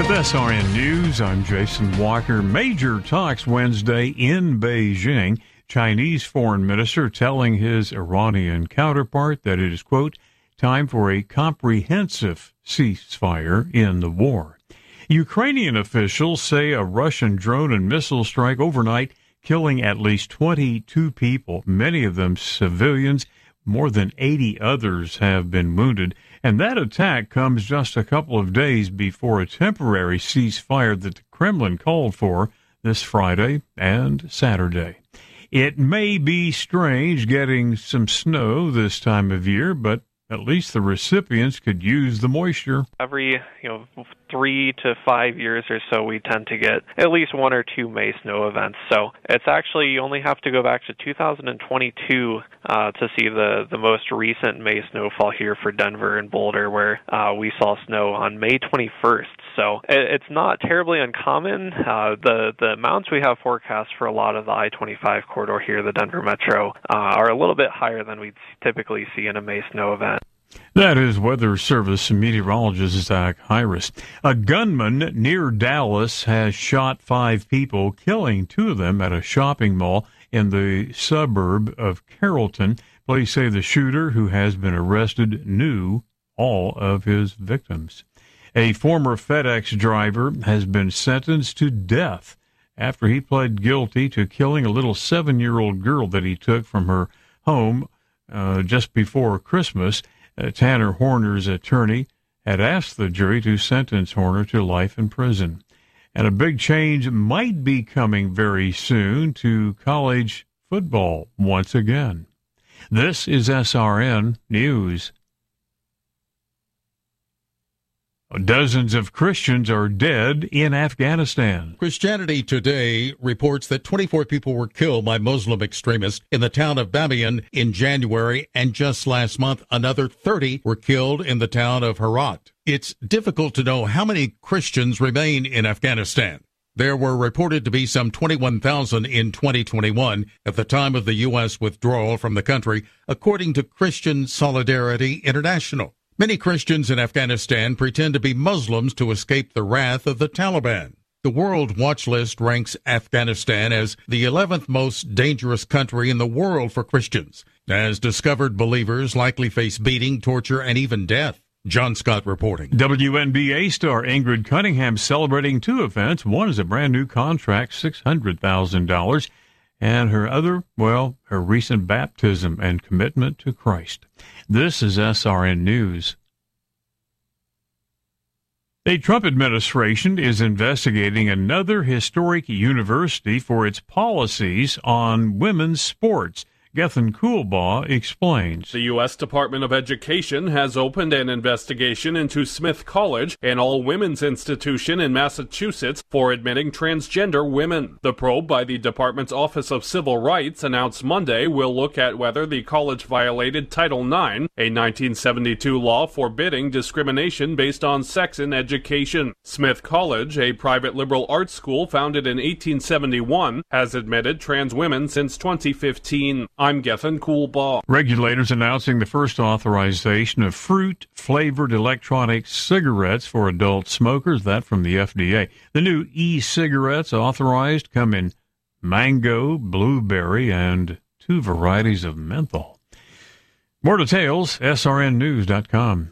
With SRN News, I'm Jason Walker. Major talks Wednesday in Beijing. Chinese foreign minister telling his Iranian counterpart that it is, quote, time for a comprehensive ceasefire in the war. Ukrainian officials say a Russian drone and missile strike overnight, killing at least 22 people, many of them civilians. More than 80 others have been wounded. And that attack comes just a couple of days before a temporary ceasefire that the Kremlin called for this Friday and Saturday. It may be strange getting some snow this time of year, but at least the recipients could use the moisture. Every 3 to 5 years or so, we tend to get at least 1 or 2 May snow events. So it's actually, you only have to go back to 2022 to see the most recent May snowfall here for Denver and Boulder, where we saw snow on May 21st. So it's not terribly uncommon. The amounts we have forecast for a lot of the I-25 corridor here, the Denver Metro, are a little bit higher than we'd typically see in a May snow event. That is Weather Service meteorologist Zach Hyris. A gunman near Dallas has shot 5 people, killing 2 of them at a shopping mall in the suburb of Carrollton. Police say the shooter, who has been arrested, knew all of his victims. A former FedEx driver has been sentenced to death after he pled guilty to killing a little 7-year-old girl that he took from her home just before Christmas. Tanner Horner's attorney had asked the jury to sentence Horner to life in prison. And a big change might be coming very soon to college football once again. This is SRN News. Dozens of Christians are dead in Afghanistan. Christianity Today reports that 24 people were killed by Muslim extremists in the town of Bamiyan in January, and just last month, another 30 were killed in the town of Herat. It's difficult to know how many Christians remain in Afghanistan. There were reported to be some 21,000 in 2021 at the time of the U.S. withdrawal from the country, according to Christian Solidarity International. Many Christians in Afghanistan pretend to be Muslims to escape the wrath of the Taliban. The World Watch List ranks Afghanistan as the 11th most dangerous country in the world for Christians, as discovered believers likely face beating, torture, and even death. John Scott reporting. WNBA star Ingrid Cunningham celebrating 2 events. One is a brand new contract, $600,000. And her other, her recent baptism and commitment to Christ. This is SRN News. The Trump administration is investigating another historic university for its policies on women's sports. Gethin Coolbaugh explains. The U.S. Department of Education has opened an investigation into Smith College, an all-women's institution in Massachusetts, for admitting transgender women. The probe by the department's Office of Civil Rights announced Monday will look at whether the college violated Title IX, a 1972 law forbidding discrimination based on sex in education. Smith College, a private liberal arts school founded in 1871, has admitted trans women since 2015. I'm Gethin Coolbaugh. Regulators announcing the first authorization of fruit-flavored electronic cigarettes for adult smokers. That from the FDA. The new e-cigarettes authorized come in mango, blueberry, and 2 varieties of menthol. More details, srnnews.com.